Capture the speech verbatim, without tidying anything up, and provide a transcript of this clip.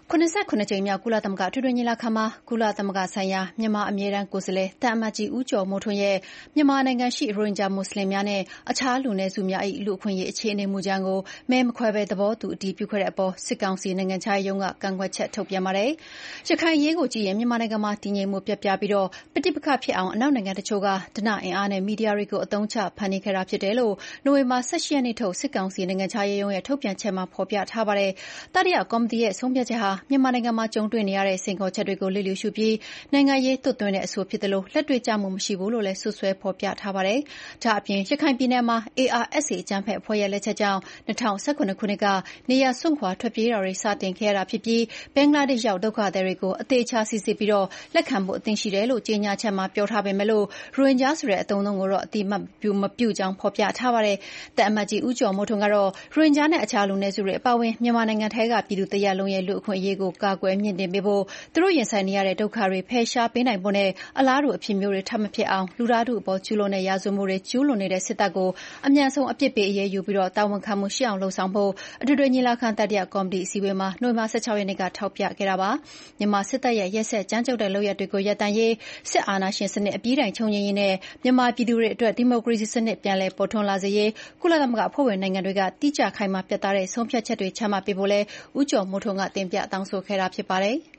ခုနစ်ဆယ့်ခုနစ်ကြိမ်မြောက်ကုလသမဂ္ဂအထွေထွေညီလာခံမှာကုလသမဂ္ဂဆိုင်ရာမြန်မာအမြဲတမ်းကိုယ်စားလှယ်သံအမတ်ကြီးဦးကျော်မိုးထွန်းရဲ့မြန်မာနိုင်ငံရှိရိုဟင်ဂျာမွတ်ဆလင်များနဲ့အခြားလူနည်းစုများ၏လူ့အခွင့်အရေးအခြေအနေမူကြမ်းကိုမဲမခွဲဘဲသဘောတူအတည်ပြုခဲ့တဲ့အပေါ်စစ်ကောင်စီနိုင်ငံခြားရေးရုံးကကန့်ကွက်ချက်ထုတ်ပြန်ပါတယ်။ရခိုင်အရေးကိုကြည့်ရင်မြန်မာနိုင်ငံမှာတည်ငြိမ်မှုပျက်ပြားပြီးပဋိပက္ခဖြစ်အောင်အနောက်နိုင်ငံတချို့ကဓနအင်အားနဲ့မီဒီယာတွေကိုအသုံးချဖန်တီးခဲ့တာဖြစ်တယ်လို့နိုဝင်ဘာ၁၈ရက်နေ့ထုတ်စစ်ကောင်စီနိုင်ငံခြားရေးရုံးရဲ့ထုတ်ပြန်ချက်မှာဖော်ပြထားပါတယ်။တတိယကော်မတီရဲ့ဆုံးဖြတ်ချက်ဟာမြန်မာနိုင်ငံမှာကြုံတွေ့နေရတဲ့စိန်ခေါ်ချက်တွေကိုလျစ်လျူရှုပြီးနိုင်ငံရေးသွတ်သွင်းတဲ့အဆိုဖြစ်သလိုလက်တွေ့ကျမှုမရှိဘူးလို့လည်းစွပ်စွဲဖော်ပြထားပါတယ်။ဒါ့အပြင်ရခိုင်ပြည်နယ်မှာ အေးအာအက်စ်အေ အကြမ်းဖက်အဖွဲ့ရဲ့လက်ချက်ကြောင့်၂၀၁၇ခုနှစ်ကနေရာစွန့်ခွာထွက်ပြေးတာတွေစတင်ခဲ့ရတာဖြစ်ပြီးဘင်္ဂလားဒေ့ရှ်ရောက်ဒုက္ခသည်တွေကိုအသေအချာစိစစ်ပြီးလက်ခံဖို့အသင့်ရှိတယ်လို့ကြေညာချက်မှာပြောထားပေမဲ့ရိုဟင်ဂျာဆိုတဲ့အသုံးအနှုန်းကိုတော့အတိအမှတ်မပြုကြောင်းဖော်ပြထားပါတယ်။သံအမတ်ကြီးဦးကျော်မိုးထွန်းကတော့ရိုဟင်ဂျာနဲ့အခြားလူနည်းစုတွေအပါအဝင်မြန်မာနိုင်ငံထဲကပြည်သူတရပ်လုံးရဲ့လူ့အခွင့်အရေးကိုကာကွယ်မြှင့်တင်ပေးဖို့သူတို့ရင်ဆိုင်နေရတဲ့ဒုက္ခတွေဖယ်ရှားပေးနိုင်ဖို့နဲ့အလားတူအဖြစ်မျိုးတွေထပ်မဖြစ်အောင်လူသားထုအပေါ်ကျူးလွန်တဲ့ရာဇဝတ်မှုတွေကျူးလွန်နေတဲ့စစ်တပ်ကိုအမြန်ဆုံးအပြစ်ပေးအရေးယူပြီးတာဝန်ခံမှုရှိအောင်လုပ်ဆောင်ဖို့အထွေထွေညီလာခံတတိယကော်မတီအစည်းအဝေးမှာနိုဝင်ဘာ၁၆ရက်နေ့ကထောက်ပြခဲ့တာပါ။မြန်မာစစ်တပ်ရဲ့ရက်စက်ကြမ်းကြုတ်တဲ့လုပ်ရပ်တွေကိုရပ်တန့်ရေးစစ်အာဏာရှင်စနစ်အပြီးတိုင်ချုပ်ငြိမ်းရေးနဲ့မြန်မာပြည်သူတွေအတွက်ဒီမိုကရေစီစနစ်ပြန်လည်ပေါ်ထွန်းလာစေရေးကုလသမဂ္ဂအဖွဲ့ဝင်နိုင်ငံတွေကတိကျခိုင်မာပြတ်သားတဲ့ဆုံးဖြတ်ချက်တွေချမှတ်ပေးဖို့လည်းဦးကျော်မိုးထွန်းကတင်ပြတောင်းဆိုခဲ့တာဖြစ်ပါတယ်။